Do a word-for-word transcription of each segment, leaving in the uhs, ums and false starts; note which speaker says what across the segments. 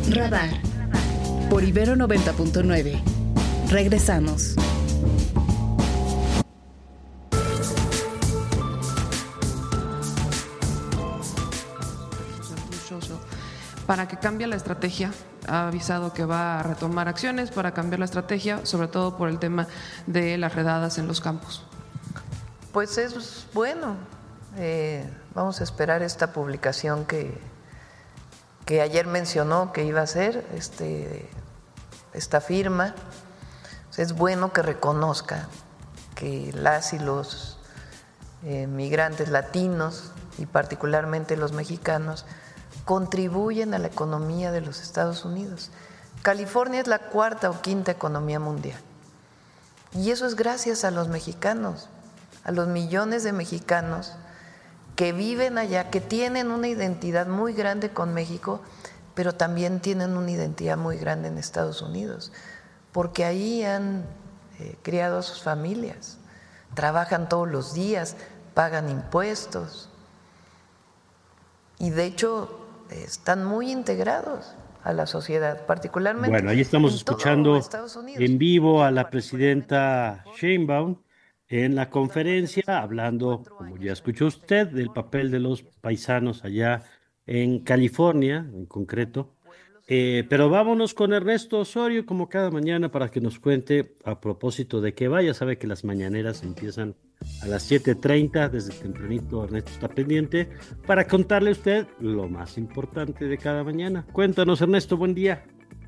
Speaker 1: Radar por Ibero noventa punto nueve. Regresamos.
Speaker 2: Para que cambie la estrategia, ha avisado que va a retomar acciones para cambiar la estrategia, sobre todo por el tema de las redadas en los campos.
Speaker 3: Pues es bueno, eh, vamos a esperar esta publicación que, que ayer mencionó que iba a hacer este, esta firma. Es bueno que reconozca que las y los eh, migrantes latinos y particularmente los mexicanos contribuyen a la economía de los Estados Unidos. California es la cuarta o quinta economía mundial. Y eso es gracias a los mexicanos, a los millones de mexicanos que viven allá, que tienen una identidad muy grande con México, pero también tienen una identidad muy grande en Estados Unidos, porque ahí han eh, criado a sus familias, trabajan todos los días, pagan impuestos y de hecho están muy integrados a la sociedad, particularmente.
Speaker 4: Bueno, ahí estamos escuchando en vivo a la presidenta Sheinbaum en la conferencia, hablando, como ya escuchó usted, del papel de los paisanos allá en California, en concreto. Eh, pero vámonos con Ernesto Osorio, como cada mañana, para que nos cuente a propósito de qué vaya. Sabe que las mañaneras empiezan a las siete treinta, desde tempranito Ernesto está pendiente, para contarle a usted lo más importante de cada mañana. Cuéntanos, Ernesto, buen día.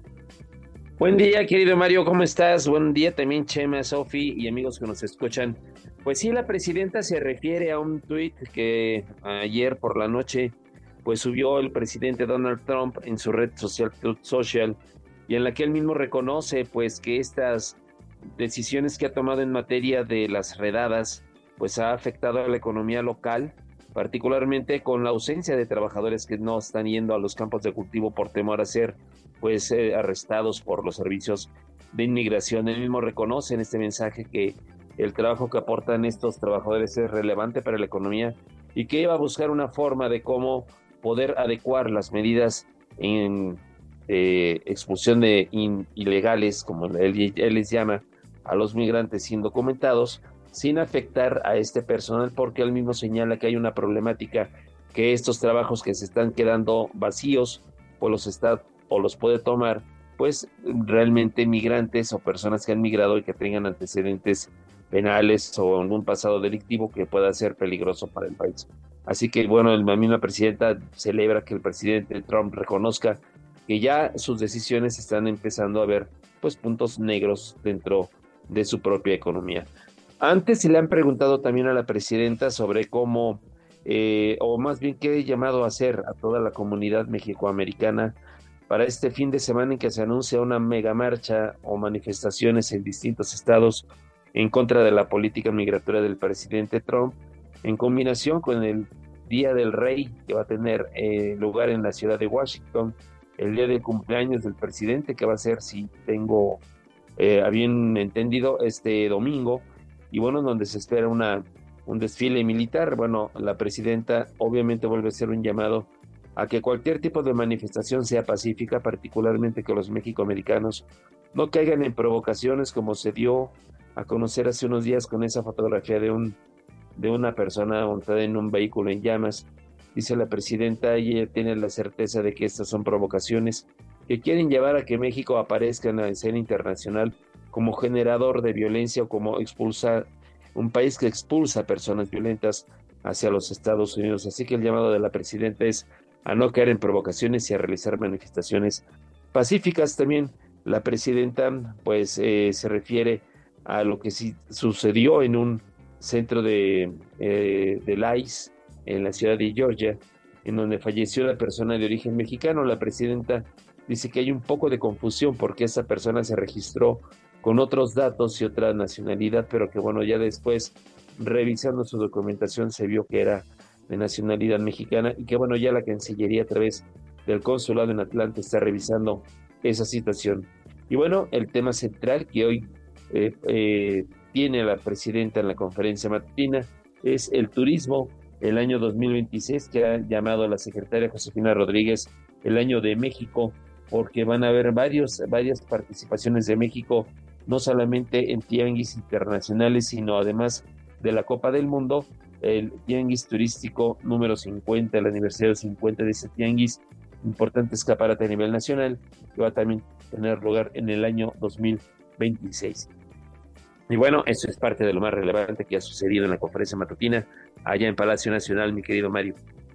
Speaker 5: Buen día, querido Mario, ¿cómo estás? Buen día también, Chema, Sofi y amigos que nos escuchan. Pues sí, la presidenta se refiere a un tuit que ayer por la noche pues subió el presidente Donald Trump en su red social Truth Social, y en la que él mismo reconoce pues que estas decisiones que ha tomado en materia de las redadas pues ha afectado a la economía local, particularmente con la ausencia de trabajadores que no están yendo a los campos de cultivo por temor a ser pues eh, arrestados por los servicios de inmigración. Él mismo reconoce en este mensaje que el trabajo que aportan estos trabajadores es relevante para la economía y que iba a buscar una forma de cómo poder adecuar las medidas en eh, expulsión de in, ilegales, como él, él les llama, a los migrantes indocumentados, sin afectar a este personal, porque él mismo señala que hay una problemática, que estos trabajos que se están quedando vacíos, pues los está, o los puede tomar, pues realmente migrantes o personas que han migrado y que tengan antecedentes penales o en un pasado delictivo que pueda ser peligroso para el país. Así que bueno, la misma presidenta celebra que el presidente Trump reconozca que ya sus decisiones están empezando a ver pues puntos negros dentro de su propia economía. Antes se le han preguntado también a la presidenta sobre cómo, eh, o más bien qué llamado a hacer a toda la comunidad mexicoamericana para este fin de semana en que se anuncia una mega marcha o manifestaciones en distintos estados en contra de la política migratoria del presidente Trump, en combinación con el Día del Rey que va a tener eh, lugar en la ciudad de Washington, el día de cumpleaños del presidente que va a ser, si tengo eh, bien entendido, este domingo, y bueno, donde se espera una, un desfile militar. Bueno, la presidenta obviamente vuelve a hacer un llamado a que cualquier tipo de manifestación sea pacífica, particularmente que los mexicoamericanos no caigan en provocaciones como se dio a conocer hace unos días con esa fotografía de un de una persona montada en un vehículo en llamas. Dice la presidenta, y ella tiene la certeza de que estas son provocaciones que quieren llevar a que México aparezca en la escena internacional como generador de violencia o como expulsar un país que expulsa personas violentas hacia los Estados Unidos. Así que el llamado de la presidenta es a no caer en provocaciones y a realizar manifestaciones pacíficas. También la presidenta pues eh, se refiere a lo que sí sucedió en un centro de, eh, del I C E en la ciudad de Georgia, en donde falleció la persona de origen mexicano. La presidenta dice que hay un poco de confusión porque esa persona se registró con otros datos y otra nacionalidad, pero que bueno, ya después, revisando su documentación, se vio que era de nacionalidad mexicana y que bueno, ya la Cancillería a través del consulado en Atlanta está revisando esa situación. Y bueno, el tema central que hoy eh, eh, tiene la presidenta en la conferencia matutina es el turismo, el año dos mil veintiséis, que ha llamado a la secretaria Josefina Rodríguez el año de México, porque van a haber varios, varias participaciones de México, no solamente en tianguis internacionales, sino además de la Copa del Mundo, el tianguis turístico número cincuenta, el aniversario cincuenta de ese tianguis, importante escaparate a nivel nacional, que va a también tener lugar en el año dos mil veintiséis. Y bueno, eso es parte de lo más relevante que ha sucedido en la conferencia matutina allá en Palacio Nacional, mi querido Mario.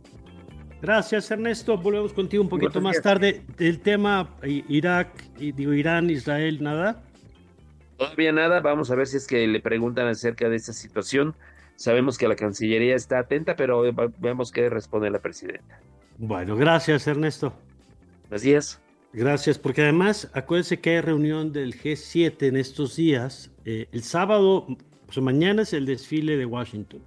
Speaker 4: Gracias, Ernesto. Volvemos contigo un poquito más tarde. El tema Irak, digo Irán, Israel, ¿nada?
Speaker 5: Todavía nada. Vamos a ver si es que le preguntan acerca de esta situación. Sabemos que la Cancillería está atenta, pero veamos qué responde la presidenta. Bueno, gracias, Ernesto. Buenos días. Gracias, porque además, acuérdense que hay reunión del G siete en estos días. Eh, el sábado, pues mañana es el desfile de Washington.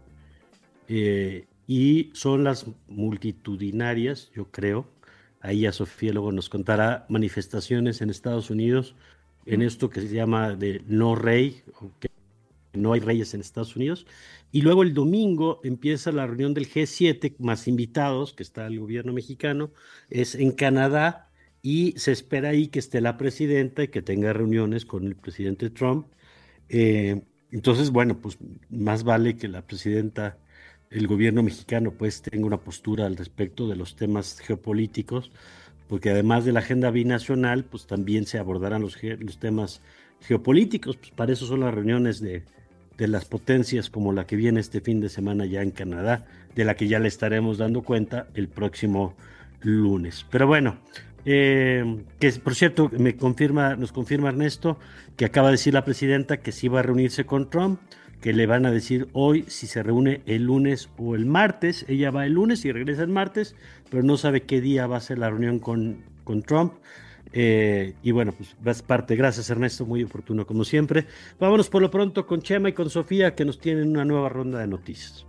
Speaker 5: Eh, y son las multitudinarias, yo creo, ahí ya Sofía luego nos contará, manifestaciones en Estados Unidos en esto que se llama de no rey, que no hay reyes en Estados Unidos, y luego el domingo empieza la reunión del G siete, más invitados, que está el gobierno mexicano, es en Canadá, y se espera ahí que esté la presidenta y que tenga reuniones con el presidente Trump. Eh, entonces, bueno, pues más vale que la presidenta, el gobierno mexicano, pues tenga una postura al respecto de los temas geopolíticos, porque además de la agenda binacional, pues también se abordarán los, los temas geopolíticos, pues para eso son las reuniones de, de las potencias como la que viene este fin de semana ya en Canadá, de la que ya le estaremos dando cuenta el próximo lunes. Pero bueno, eh, que por cierto, me confirma, nos confirma Ernesto, que acaba de decir la presidenta que sí va a reunirse con Trump, que le van a decir hoy si se reúne el lunes o el martes. Ella va el lunes y regresa el martes, pero no sabe qué día va a ser la reunión con, con Trump. Eh, y bueno, pues es parte. Gracias, Ernesto, muy oportuno como siempre. Vámonos por lo pronto con Chema y con Sofía, que nos tienen una nueva ronda de noticias.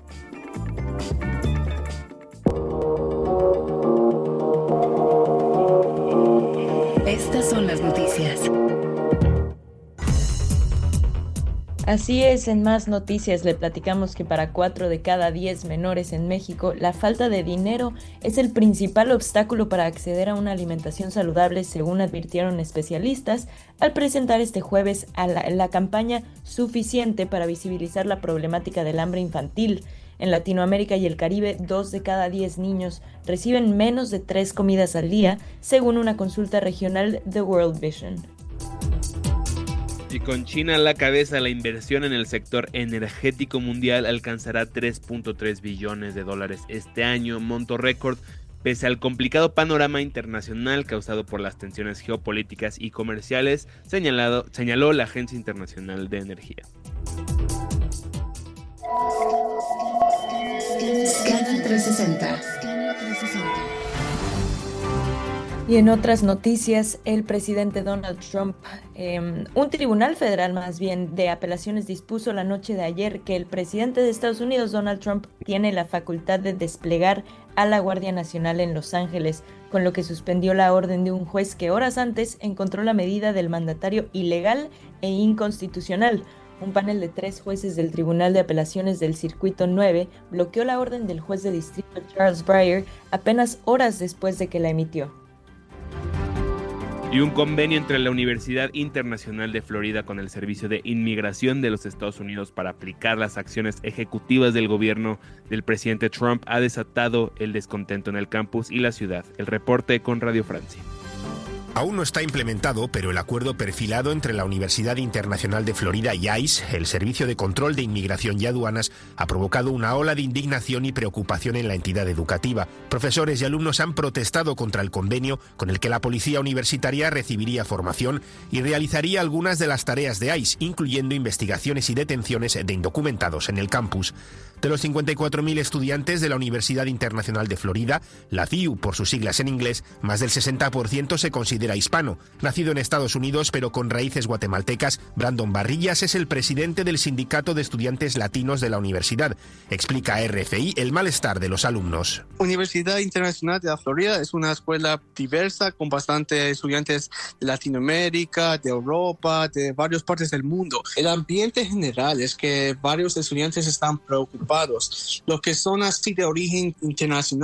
Speaker 1: Estas son las noticias.
Speaker 6: Así es, en más noticias le platicamos que para cuatro de cada diez menores en México, la falta de dinero es el principal obstáculo para acceder a una alimentación saludable, según advirtieron especialistas, al presentar este jueves a la, la campaña Suficiente para visibilizar la problemática del hambre infantil. En Latinoamérica y el Caribe, dos de cada diez niños reciben menos de tres comidas al día, según una consulta regional de World Vision.
Speaker 7: Y con China a la cabeza, la inversión en el sector energético mundial alcanzará tres punto tres billones de dólares este año, monto récord, pese al complicado panorama internacional causado por las tensiones geopolíticas y comerciales, señalado, señaló la Agencia Internacional de Energía.
Speaker 1: Scanner trescientos sesenta.
Speaker 6: Y en otras noticias, el presidente Donald Trump, eh, un tribunal federal más bien de apelaciones dispuso la noche de ayer que el presidente de Estados Unidos, Donald Trump, tiene la facultad de desplegar a la Guardia Nacional en Los Ángeles, con lo que suspendió la orden de un juez que horas antes encontró la medida del mandatario ilegal e inconstitucional. Un panel de tres jueces del Tribunal de Apelaciones del Circuito nueve bloqueó la orden del juez de distrito Charles Breyer apenas horas después de que la emitió.
Speaker 7: Y un convenio entre la Universidad Internacional de Florida con el Servicio de Inmigración de los Estados Unidos para aplicar las acciones ejecutivas del gobierno del presidente Trump ha desatado el descontento en el campus y la ciudad. El reporte con Radio Francia.
Speaker 8: Aún no está implementado, pero el acuerdo perfilado entre la Universidad Internacional de Florida y ICE, el Servicio de Control de Inmigración y Aduanas, ha provocado una ola de indignación y preocupación en la entidad educativa. Profesores y alumnos han protestado contra el convenio con el que la policía universitaria recibiría formación y realizaría algunas de las tareas de ICE, incluyendo investigaciones y detenciones de indocumentados en el campus. De los cincuenta y cuatro mil estudiantes de la Universidad Internacional de Florida, la C I U por sus siglas en inglés, más del sesenta por ciento se considera hispano. Nacido en Estados Unidos pero con raíces guatemaltecas, Brandon Barrillas es el presidente del Sindicato de Estudiantes Latinos de la universidad. Explica a R F I el malestar de los alumnos.
Speaker 9: Universidad Internacional de la Florida es una escuela diversa con bastantes estudiantes de Latinoamérica, de Europa, de varias partes del mundo. El ambiente general es que varios estudiantes están preocupados. Los que son así de origen internacional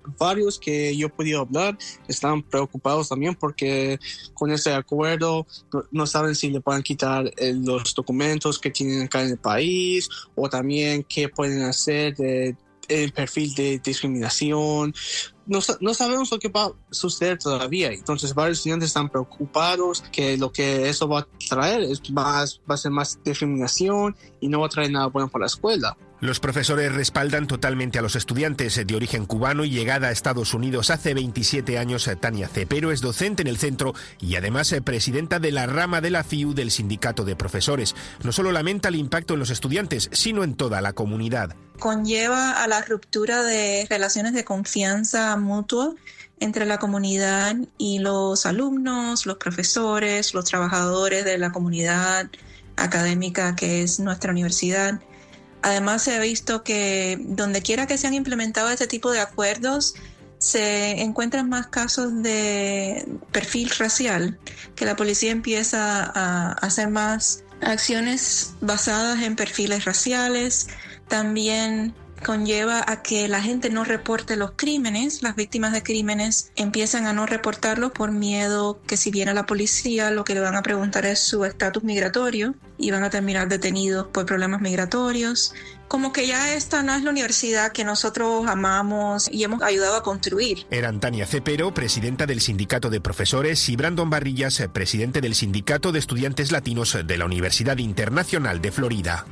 Speaker 9: varios que yo he podido hablar están preocupados también porque con ese acuerdo no, no saben si le pueden quitar eh, los documentos que tienen acá en el país o también qué pueden hacer de el perfil de discriminación. No, no sabemos lo que va a suceder todavía. Entonces varios estudiantes están preocupados que lo que eso va a traer es más, va a ser más discriminación y no va a traer nada bueno para la escuela.
Speaker 8: Los profesores respaldan totalmente a los estudiantes de origen cubano y llegada a Estados Unidos hace veintisiete años. Tania Cepero es docente en el centro y además presidenta de la rama de la F I U del Sindicato de Profesores. No solo lamenta el impacto en los estudiantes, sino en toda la comunidad.
Speaker 10: Conlleva a la ruptura de relaciones de confianza mutua entre la comunidad y los alumnos, los profesores, los trabajadores de la comunidad académica que es nuestra universidad. Además, se ha visto que donde quiera que se han implementado este tipo de acuerdos, se encuentran más casos de perfil racial, que la policía empieza a hacer más acciones basadas en perfiles raciales. También conlleva a que la gente no reporte los crímenes, las víctimas de crímenes empiezan a no reportarlos por miedo que si viene la policía lo que le van a preguntar es su estatus migratorio y van a terminar detenidos por problemas migratorios. Como que ya esta no es la universidad que nosotros amamos y hemos ayudado a construir.
Speaker 8: Eran Tania Cepero, presidenta del Sindicato de Profesores, y Brandon Barrillas, presidente del Sindicato de Estudiantes Latinos de la Universidad Internacional de Florida.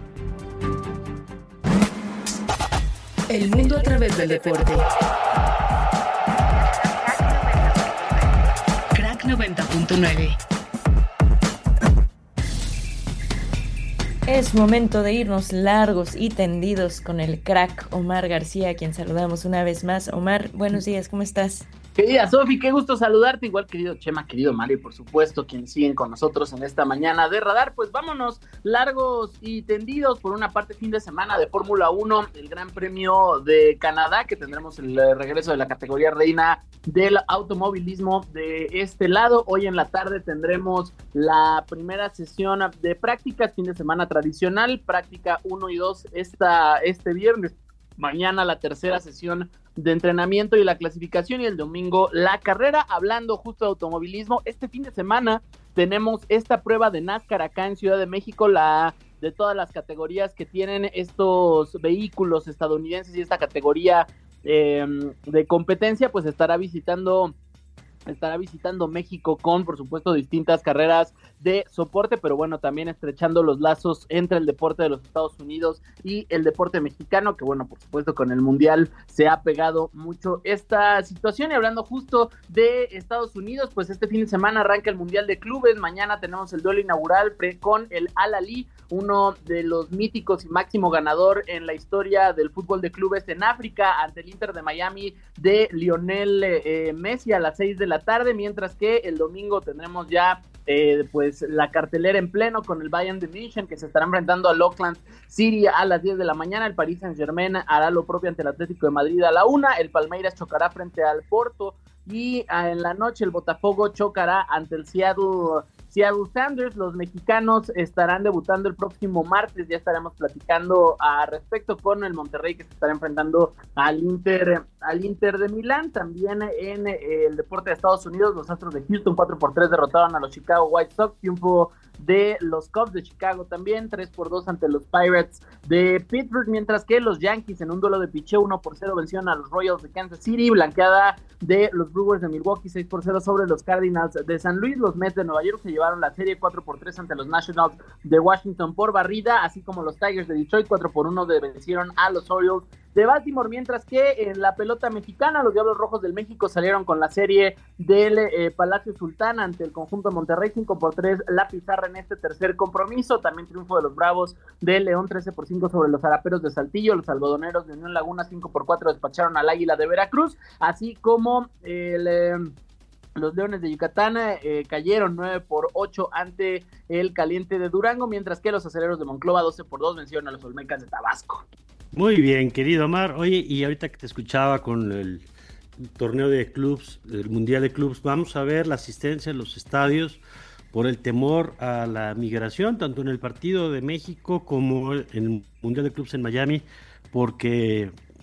Speaker 1: El mundo a través del deporte. Crack noventa punto nueve.
Speaker 6: Es momento de irnos largos y tendidos con el crack Omar García, a quien saludamos una vez más. Omar, buenos días, ¿cómo estás?
Speaker 11: Querida Sofi, qué gusto saludarte, igual querido Chema, querido Mario, por supuesto, quienes siguen con nosotros en esta mañana de Radar. Pues vámonos largos y tendidos. Por una parte, fin de semana de Fórmula uno, el Gran Premio de Canadá, que tendremos el regreso de la categoría reina del automovilismo de este lado. Hoy en la tarde tendremos la primera sesión de prácticas, fin de semana tradicional, práctica uno y dos esta, este viernes. Mañana la tercera sesión de entrenamiento y la clasificación, y el domingo la carrera. Hablando justo de automovilismo, este fin de semana tenemos esta prueba de NASCAR acá en Ciudad de México, la de todas las categorías que tienen estos vehículos estadounidenses y esta categoría eh, de competencia, pues estará visitando estará visitando México con, por supuesto, distintas carreras de soporte, pero bueno, también estrechando los lazos entre el deporte de los Estados Unidos y el deporte mexicano, que bueno, por supuesto, con el Mundial se ha pegado mucho esta situación. Y hablando justo de Estados Unidos, pues este fin de semana arranca el Mundial de Clubes. Mañana tenemos el duelo inaugural con el Al-Ahly, uno de los míticos y máximo ganador en la historia del fútbol de clubes en África, ante el Inter de Miami de Lionel eh, Messi a las seis de la tarde, mientras que el domingo tendremos ya eh, pues la cartelera en pleno con el Bayern de München, que se estará enfrentando al Auckland City a las diez de la mañana. El Paris Saint-Germain hará lo propio ante el Atlético de Madrid a la una, el Palmeiras chocará frente al Porto, y en la noche el Botafogo chocará ante el Seattle Seattle Sounders. Los mexicanos estarán debutando el próximo martes, ya estaremos platicando al respecto con el Monterrey, que se estará enfrentando al Inter, al Inter de Milán. También en eh, el deporte de Estados Unidos, los Astros de Houston cuatro por tres derrotaron a los Chicago White Sox, triunfo de los Cubs de Chicago también, tres por dos ante los Pirates de Pittsburgh, mientras que los Yankees en un duelo de picheo uno por cero vencieron a los Royals de Kansas City, blanqueada de los Brewers de Milwaukee seis por cero sobre los Cardinals de San Luis. Los Mets de Nueva York se llevaron la serie cuatro por tres ante los Nationals de Washington por barrida, así como los Tigers de Detroit cuatro por uno de vencieron a los Orioles de Baltimore, mientras que en la pelota mexicana los Diablos Rojos del México salieron con la serie del eh, Palacio Sultán ante el conjunto de Monterrey, cinco por tres la pizarra en este tercer compromiso. También triunfo de los Bravos de León trece por cinco sobre los Araperos de Saltillo. Los Algodoneros de Unión Laguna cinco por cuatro despacharon al Águila de Veracruz, así como el eh, los Leones de Yucatán eh, cayeron nueve por ocho ante el Caliente de Durango, mientras que los Aceleros de Monclova doce por dos vencieron a los Olmecas de Tabasco.
Speaker 4: Muy bien, querido Omar. Oye, y ahorita que te escuchaba con el torneo de clubs, el Mundial de Clubs, vamos a ver la asistencia en los estadios por el temor a la migración, tanto en el partido de México como en el Mundial de Clubs en Miami, porque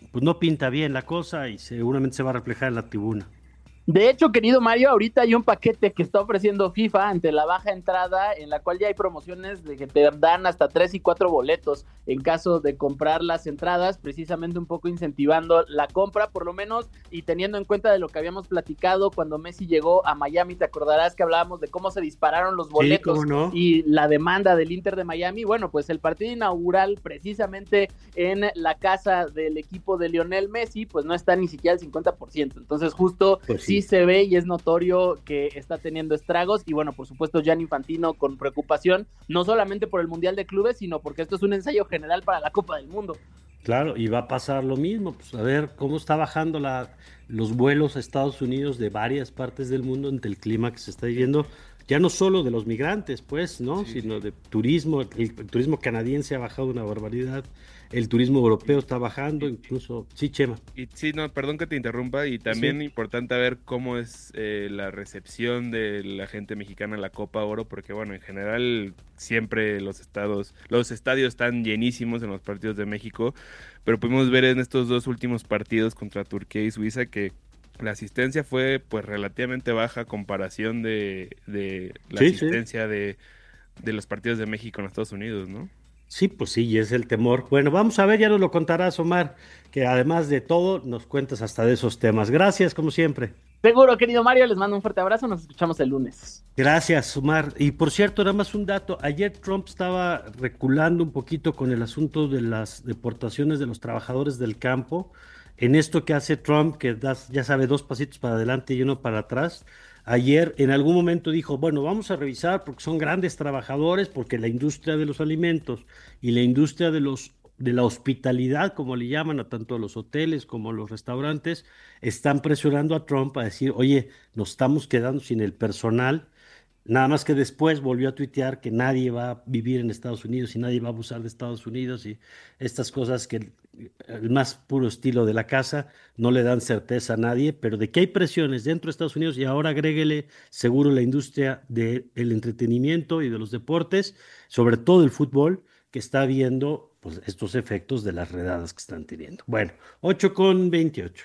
Speaker 4: pues no pinta bien la cosa y seguramente se va a reflejar en la tribuna.
Speaker 11: De hecho, querido Mario, ahorita hay un paquete que está ofreciendo FIFA ante la baja entrada, en la cual ya hay promociones de que te dan hasta tres y cuatro boletos en caso de comprar las entradas, precisamente un poco incentivando la compra, por lo menos, y teniendo en cuenta de lo que habíamos platicado cuando Messi llegó a Miami. Te acordarás que hablábamos de cómo se dispararon los boletos,
Speaker 4: sí, ¿cómo no?
Speaker 11: Y la demanda del Inter de Miami. Bueno, pues el partido inaugural, precisamente en la casa del equipo de Lionel Messi, pues no está ni siquiera al cincuenta por ciento. Entonces, justo
Speaker 4: pues sí.
Speaker 11: sí se ve y es notorio que está teniendo estragos. Y bueno, por supuesto, Gianni Infantino con preocupación, no solamente por el Mundial de Clubes, sino porque esto es un ensayo general para la Copa del Mundo.
Speaker 4: Claro, y va a pasar lo mismo, pues a ver cómo está bajando la, los vuelos a Estados Unidos de varias partes del mundo ante el clima que se está viviendo, ya no solo de los migrantes, pues, ¿no? Sí, sino de turismo. El, el turismo canadiense ha bajado una barbaridad, el turismo europeo está bajando, incluso, sí, Chema.
Speaker 7: Y sí, no, perdón que te interrumpa, y también
Speaker 4: sí.
Speaker 7: importante ver cómo es eh, la recepción de la gente mexicana a la Copa Oro, porque bueno, en general siempre los estados, los estadios están llenísimos en los partidos de México, pero pudimos ver en estos dos últimos partidos contra Turquía y Suiza que la asistencia fue pues relativamente baja a comparación de, de la
Speaker 4: sí,
Speaker 7: asistencia
Speaker 4: sí.
Speaker 7: de, de los partidos de México en Estados Unidos, ¿no?
Speaker 4: Sí, pues sí, y es el temor. Bueno, vamos a ver, ya nos lo contarás, Omar, que además de todo nos cuentas hasta de esos temas. Gracias, como siempre.
Speaker 11: Seguro, querido Mario, les mando un fuerte abrazo, nos escuchamos el lunes.
Speaker 4: Gracias, Omar. Y por cierto, nada más un dato, ayer Trump estaba reculando un poquito con el asunto de las deportaciones de los trabajadores del campo. En esto que hace Trump, que das, ya sabe, dos pasitos para adelante y uno para atrás. Ayer en algún momento dijo, bueno, vamos a revisar porque son grandes trabajadores, porque la industria de los alimentos y la industria de los de la hospitalidad, como le llaman a tanto los hoteles como los restaurantes, están presionando a Trump a decir, oye, nos estamos quedando sin el personal. Nada más que después volvió a tuitear que nadie va a vivir en Estados Unidos y nadie va a abusar de Estados Unidos y estas cosas que el más puro estilo de la casa no le dan certeza a nadie, pero de que hay presiones dentro de Estados Unidos y ahora agréguele seguro la industria del entretenimiento y de los deportes, sobre todo el fútbol, que está viendo pues, estos efectos de las redadas que están teniendo. Bueno, ocho con veintiocho.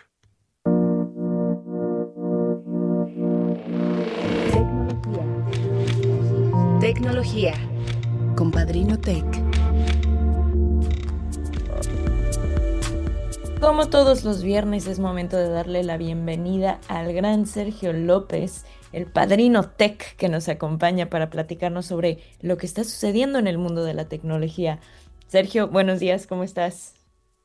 Speaker 1: Tecnología con Padrino Tech.
Speaker 6: Como todos los viernes es momento de darle la bienvenida al gran Sergio López, el Padrino Tech, que nos acompaña para platicarnos sobre lo que está sucediendo en el mundo de la tecnología. Sergio, buenos días, ¿cómo estás?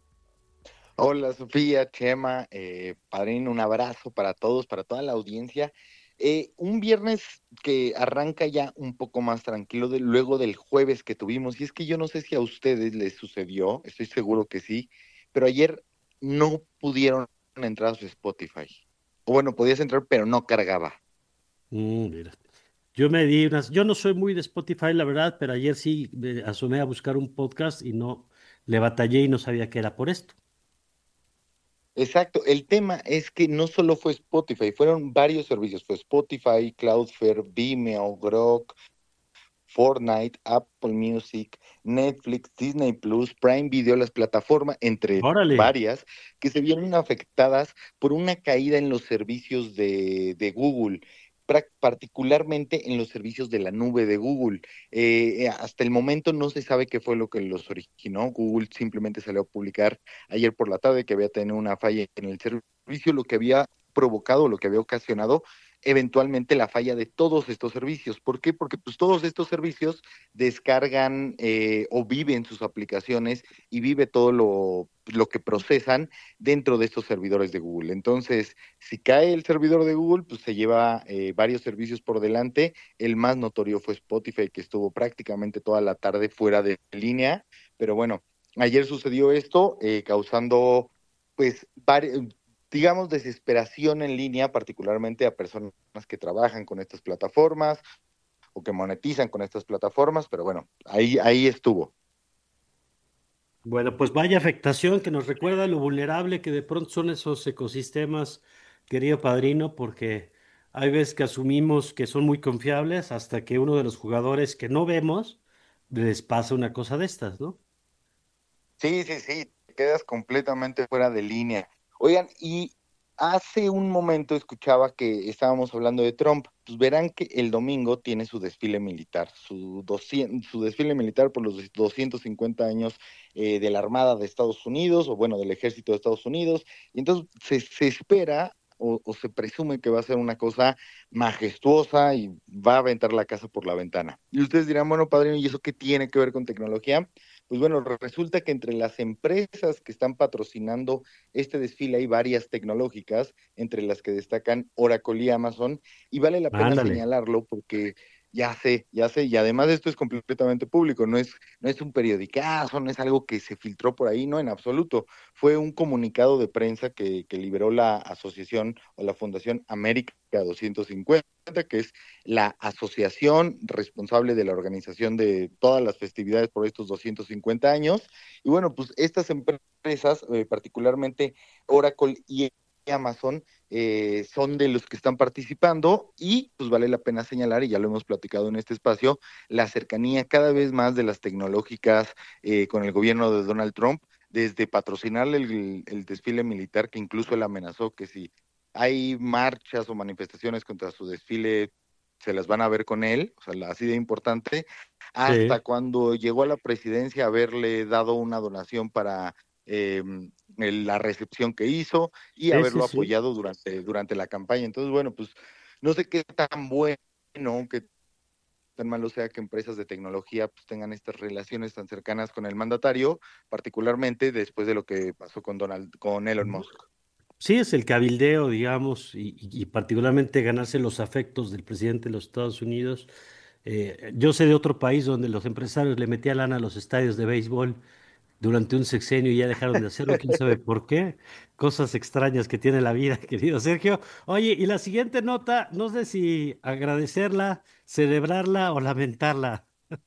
Speaker 12: Hola Sofía, Chema, eh, Padrino, un abrazo para todos, para toda la audiencia. Eh, un viernes que arranca ya un poco más tranquilo de, luego del jueves que tuvimos, y es que yo no sé si a ustedes les sucedió, estoy seguro que sí, pero ayer no pudieron entrar a su Spotify. O bueno, podías entrar, pero no cargaba.
Speaker 4: Mm, mira. Yo me di unas, yo no soy muy de Spotify, la verdad, pero ayer sí me asomé a buscar un podcast y no, le batallé y no sabía que era por esto.
Speaker 12: Exacto, el tema es que no solo fue Spotify, fueron varios servicios, fue Spotify, Cloudflare, Vimeo, Grok, Fortnite, Apple Music, Netflix, Disney Plus, Prime Video, las plataformas, entre
Speaker 4: Órale.
Speaker 12: varias, que se vieron afectadas por una caída en los servicios de, de Google, particularmente en los servicios de la nube de Google. Eh, hasta el momento no se sabe qué fue lo que los originó. Google simplemente salió a publicar ayer por la tarde que había tenido una falla en el servicio, lo que había provocado, lo que había ocasionado eventualmente la falla de todos estos servicios. ¿Por qué? Porque pues todos estos servicios descargan eh, o viven sus aplicaciones y vive todo lo, lo que procesan dentro de estos servidores de Google. Entonces, si cae el servidor de Google, pues se lleva eh, varios servicios por delante. El más notorio fue Spotify, que estuvo prácticamente toda la tarde fuera de línea. Pero bueno, ayer sucedió esto, eh, causando pues varios... digamos, desesperación en línea, particularmente a personas que trabajan con estas plataformas o que monetizan con estas plataformas, pero bueno, ahí, ahí estuvo.
Speaker 4: Bueno, pues vaya afectación que nos recuerda lo vulnerable que de pronto son esos ecosistemas, querido Padrino, porque hay veces que asumimos que son muy confiables hasta que uno de los jugadores que no vemos les pasa una cosa de estas, ¿no?
Speaker 12: Sí, sí, sí. quedas completamente fuera de línea. Oigan, y hace un momento escuchaba que estábamos hablando de Trump. Pues verán que el domingo tiene su desfile militar, su, doscientos, su desfile militar por los doscientos cincuenta años eh, de la Armada de Estados Unidos, o bueno, del Ejército de Estados Unidos, y entonces se, se espera o, o se presume que va a ser una cosa majestuosa y va a aventar la casa por la ventana. Y ustedes dirán, bueno, padrino, ¿y eso qué tiene que ver con tecnología? Pues bueno, resulta que entre las empresas que están patrocinando este desfile hay varias tecnológicas, entre las que destacan Oracle y Amazon, y vale la pena Ándale. señalarlo porque ya sé, ya sé, y además esto es completamente público, no es, no es un periodicazo, no es algo que se filtró por ahí, no, en absoluto. Fue un comunicado de prensa que, que liberó la asociación o la Fundación América doscientos cincuenta, que es la asociación responsable de la organización de todas las festividades por estos doscientos cincuenta años. Y bueno, pues estas empresas, eh, particularmente Oracle y Amazon, eh, son de los que están participando, y pues vale la pena señalar, y ya lo hemos platicado en este espacio, la cercanía cada vez más de las tecnológicas eh, con el gobierno de Donald Trump, desde patrocinarle el, el desfile militar, que incluso él amenazó que si hay marchas o manifestaciones contra su desfile, se las van a ver con él, o sea, así de importante, hasta sí. cuando llegó a la presidencia haberle dado una donación para eh, la recepción que hizo y sí, haberlo sí, apoyado sí. durante durante la campaña. Entonces, bueno, pues no sé qué tan bueno, qué tan malo sea que empresas de tecnología pues tengan estas relaciones tan cercanas con el mandatario, particularmente después de lo que pasó con Donald, con Elon Musk.
Speaker 4: Sí, es el cabildeo, digamos, y, y particularmente ganarse los afectos del presidente de los Estados Unidos. Eh, yo sé de otro país donde los empresarios le metían lana a los estadios de béisbol durante un sexenio y ya dejaron de hacerlo, quién sabe por qué. Cosas extrañas que tiene la vida, querido Sergio. Oye, y la siguiente nota, no sé si agradecerla, celebrarla o lamentarla,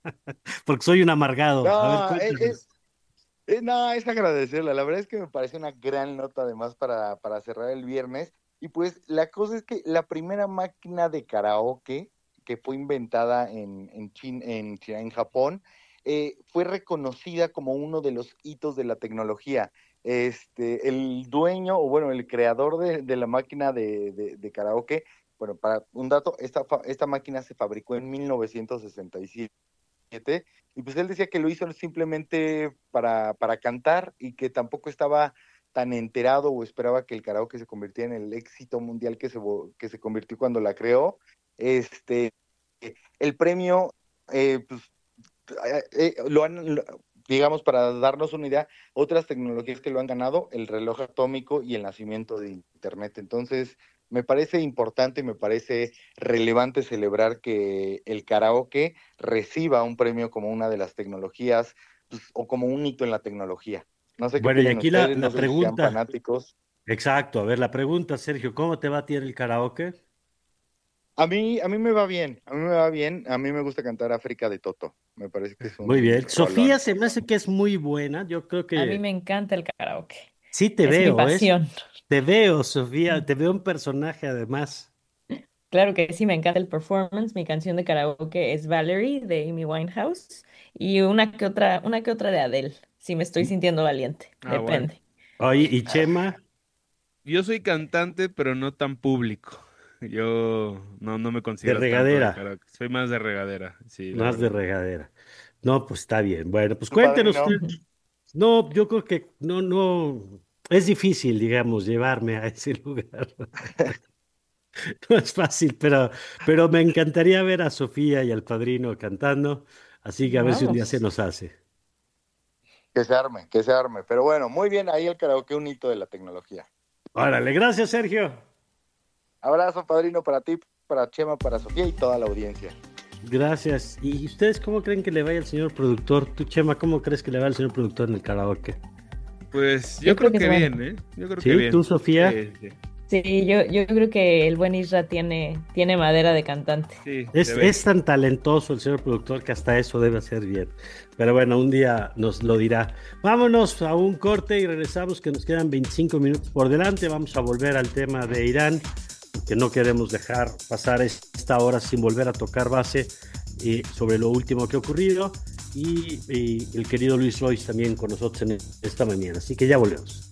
Speaker 4: porque soy un amargado.
Speaker 12: No,
Speaker 4: A ver,
Speaker 12: es, es, no, es agradecerla. La verdad es que me parece una gran nota además para, para cerrar el viernes. Y pues la cosa es que la primera máquina de karaoke que fue inventada en, en, China, en, China, en Japón, Eh, fue reconocida como uno de los hitos de la tecnología. Este, el dueño, o bueno, el creador de, de la máquina de, de, de karaoke, bueno, para un dato, esta, esta máquina se fabricó en mil novecientos sesenta y siete, y pues él decía que lo hizo simplemente para, para cantar, y que tampoco estaba tan enterado o esperaba que el karaoke se convirtiera en el éxito mundial que se, que se convirtió cuando la creó. Este, el premio, eh, pues, Eh, lo han, lo, digamos, para darnos una idea, otras tecnologías que lo han ganado, el reloj atómico y el nacimiento de Internet. Entonces, me parece importante, me parece relevante celebrar que el karaoke reciba un premio como una de las tecnologías, pues, o como un hito en la tecnología. No sé qué
Speaker 4: bueno, y aquí
Speaker 12: ustedes,
Speaker 4: la, la
Speaker 12: no sé
Speaker 4: pregunta.
Speaker 12: Si sean fanáticos.
Speaker 4: Exacto, a ver, la pregunta, Sergio, ¿cómo te va a ti el karaoke?
Speaker 12: A mí, a mí me va bien, a mí me va bien, a mí me gusta cantar África de Toto, me parece que es un...
Speaker 4: Muy bien, Sofía se me hace que es muy buena, yo creo que...
Speaker 6: A mí me encanta el karaoke.
Speaker 4: Sí te
Speaker 6: es
Speaker 4: veo,
Speaker 6: mi pasión.
Speaker 4: ¿es? Te veo, Sofía, te veo un personaje además.
Speaker 6: Claro que sí, me encanta el performance, mi canción de karaoke es Valerie de Amy Winehouse y una que otra, una que otra de Adele, si me estoy sintiendo valiente, ah, depende.
Speaker 4: Bueno. Oye, ¿y Chema?
Speaker 7: Yo soy cantante, pero no tan público. Yo no, no me considero
Speaker 4: de regadera.
Speaker 7: Tanto de soy más de regadera. Sí,
Speaker 4: más de regadera. No, pues está bien. Bueno, pues cuéntenos usted. No, yo creo que no, no. Es difícil, digamos, llevarme a ese lugar. No es fácil, pero, pero me encantaría ver a Sofía y al padrino cantando. Así que a Vamos. ver si un día se nos hace.
Speaker 12: Que se arme, que se arme. Pero bueno, muy bien, ahí el karaoke, un hito de la tecnología.
Speaker 4: Órale, gracias, Sergio.
Speaker 12: Abrazo, padrino, para ti, para Chema, para Sofía y toda la audiencia.
Speaker 4: Gracias. ¿Y ustedes cómo creen que le vaya al señor productor? Tú, Chema, ¿cómo crees que le va al señor productor en el karaoke?
Speaker 7: Pues yo, yo creo, creo que, que bien, ¿eh? Yo creo
Speaker 4: ¿Sí?
Speaker 7: que bien.
Speaker 4: ¿Tú, Sofía?
Speaker 7: Sí, sí.
Speaker 6: Sí, yo, yo creo que el buen Isra tiene, tiene madera de cantante.
Speaker 7: Sí,
Speaker 4: es, es tan talentoso el señor productor que hasta eso debe hacer bien. Pero bueno, un día nos lo dirá. Vámonos a un corte y regresamos, que nos quedan veinticinco minutos por delante. Vamos a volver al tema de Irán, que no queremos dejar pasar esta hora sin volver a tocar base y sobre lo último que ha ocurrido. y, y el querido Luis Royce también con nosotros en esta mañana. Así que ya volvemos.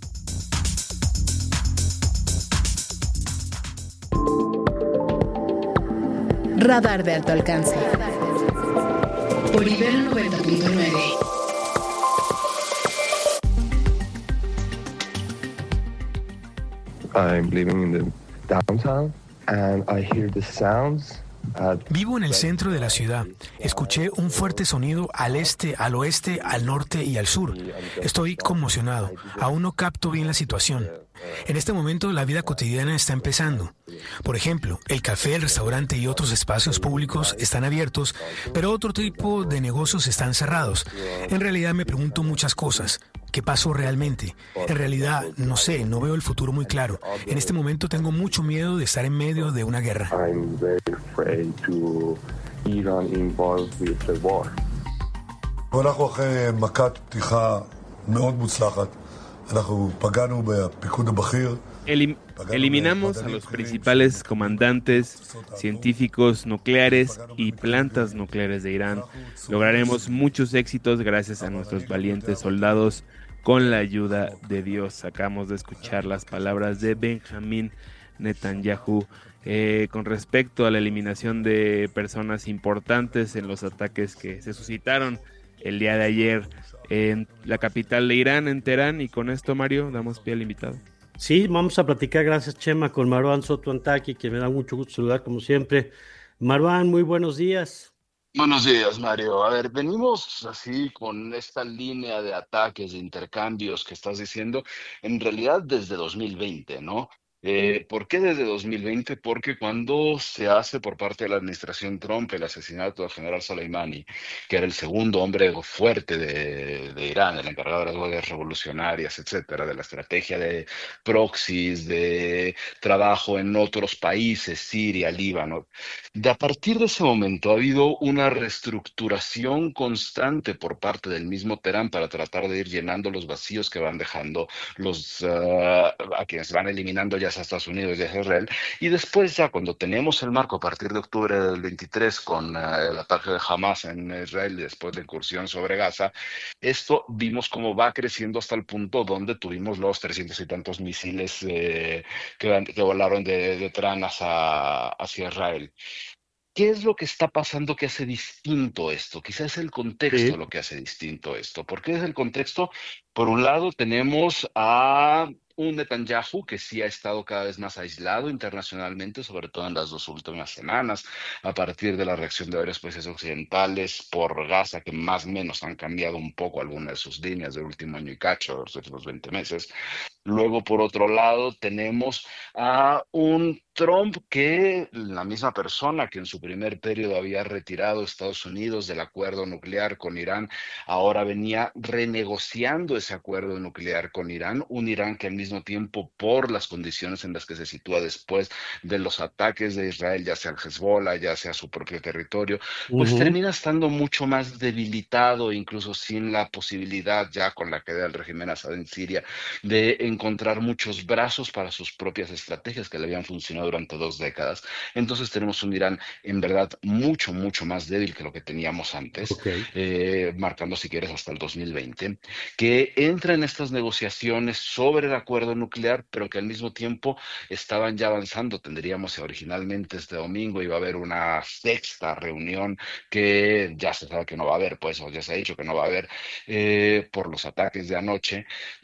Speaker 1: Radar de alto alcance. Por Ibero noventa punto nueve.
Speaker 13: I'm living in the downtown and I hear the sounds.
Speaker 14: Vivo en el centro de la ciudad. Escuché un fuerte sonido al este, al oeste, al norte y al sur. Estoy conmocionado. Aún no capto bien la situación. En este momento la vida cotidiana está empezando. Por ejemplo, el café, el restaurante y otros espacios públicos están abiertos, pero otro tipo de negocios están cerrados. En realidad me pregunto muchas cosas. ¿Qué pasó realmente? En realidad, no sé, no veo el futuro muy claro. En este momento tengo mucho miedo de estar en medio de una guerra.
Speaker 13: I'm very afraid to Iran involved with the war.
Speaker 15: אנחנו אחרי מכת פתיחה מאוד מוצלחת. אנחנו פגענו בפיקוד הבכיר.
Speaker 7: Elim- eliminamos a los principales comandantes, científicos nucleares y plantas nucleares de Irán. Lograremos muchos éxitos gracias a nuestros valientes soldados con la ayuda de Dios. Acabamos de escuchar las palabras de Benjamín Netanyahu eh, con respecto a la eliminación de personas importantes en los ataques que se suscitaron el día de ayer en la capital de Irán, en Teherán. Y con esto, Mario, damos pie al invitado.
Speaker 4: Sí, vamos a platicar, gracias Chema, con Marwan Soto Antaki, que me da mucho gusto saludar como siempre. Marwan, muy buenos días.
Speaker 16: Buenos días, Mario. A ver, venimos así con esta línea de ataques, de intercambios que estás diciendo, en realidad desde dos mil veinte, ¿no? Eh, ¿Por qué desde dos mil veinte? Porque cuando se hace por parte de la administración Trump el asesinato del general Soleimani, que era el segundo hombre fuerte de, de Irán, el encargado de las guardias revolucionarias, etcétera, de la estrategia de proxies, de trabajo en otros países, Siria, Líbano, de a partir de ese momento ha habido una reestructuración constante por parte del mismo Teherán para tratar de ir llenando los vacíos que van dejando los uh, a quienes van eliminando ya a Estados Unidos y a Israel, y después ya cuando tenemos el marco a partir de octubre del veintitrés con uh, el ataque de Hamas en Israel y después la incursión sobre Gaza, esto vimos cómo va creciendo hasta el punto donde tuvimos los trescientos y tantos misiles eh, que, que volaron de, de Teherán hacia, hacia Israel. ¿Qué es lo que está pasando que hace distinto esto? Quizás es el contexto
Speaker 4: Sí.
Speaker 16: lo que hace distinto esto. ¿Por qué es el contexto? Por un lado tenemos a un Netanyahu que sí ha estado cada vez más aislado internacionalmente, sobre todo en las dos últimas semanas, a partir de la reacción de varios países occidentales por Gaza, que más o menos han cambiado un poco algunas de sus líneas del último año y cacho, los últimos veinte meses. Luego, por otro lado, tenemos a un Trump que, la misma persona que en su primer periodo había retirado a Estados Unidos del acuerdo nuclear con Irán, ahora venía renegociando ese acuerdo nuclear con Irán, un Irán que al mismo tiempo, por las condiciones en las que se sitúa después de los ataques de Israel, ya sea al Hezbollah, ya sea su propio territorio, pues
Speaker 4: Ujú.
Speaker 16: termina estando mucho más debilitado, incluso sin la posibilidad, ya con la caída del régimen Assad en Siria, de encontrar muchos brazos para sus propias estrategias que le habían funcionado durante dos décadas. Entonces tenemos un Irán en verdad mucho, mucho más débil que lo que teníamos antes,
Speaker 4: Ok.
Speaker 16: eh, marcando si quieres hasta el dos mil veinte, que entra en estas negociaciones sobre el acuerdo nuclear, pero que al mismo tiempo estaban ya avanzando. Tendríamos originalmente este domingo iba a haber una sexta reunión que ya se sabe que no va a haber, pues, o ya se ha dicho que no va a haber eh, por los ataques de anoche,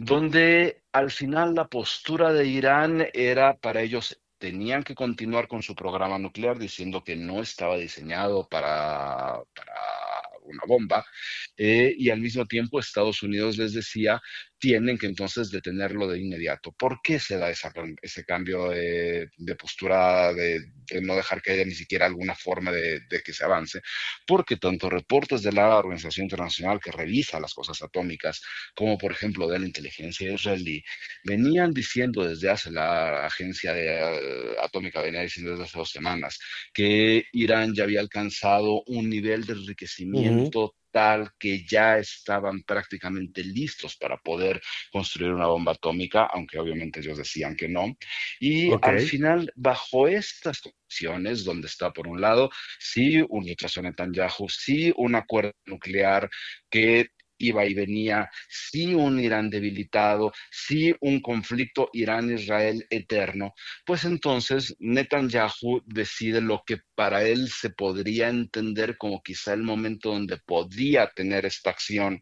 Speaker 16: donde al final la postura de Irán era para ellos tenían que continuar con su programa nuclear diciendo que no estaba diseñado para, para una bomba, eh, y al mismo tiempo Estados Unidos les decía tienen que entonces detenerlo de inmediato. ¿Por qué se da esa, ese cambio de, de postura, de, de no dejar que haya ni siquiera alguna forma de, de que se avance? Porque tanto reportes de la Organización Internacional que revisa las cosas atómicas, como por ejemplo de la inteligencia israelí, venían diciendo desde hace la agencia de, uh, atómica, venía diciendo desde hace dos semanas, que Irán ya había alcanzado un nivel de enriquecimiento
Speaker 4: Ujú.
Speaker 16: tal que ya estaban prácticamente listos para poder construir una bomba atómica, aunque obviamente ellos decían que no. Y
Speaker 4: Ok.
Speaker 16: al final, bajo estas condiciones, donde está por un lado, sí, un rechazo a Netanyahu, sí, un acuerdo nuclear que iba y venía, sí un Irán debilitado, sí un conflicto Irán-Israel eterno, pues entonces Netanyahu decide lo que para él se podría entender como quizá el momento donde podría tener esta acción,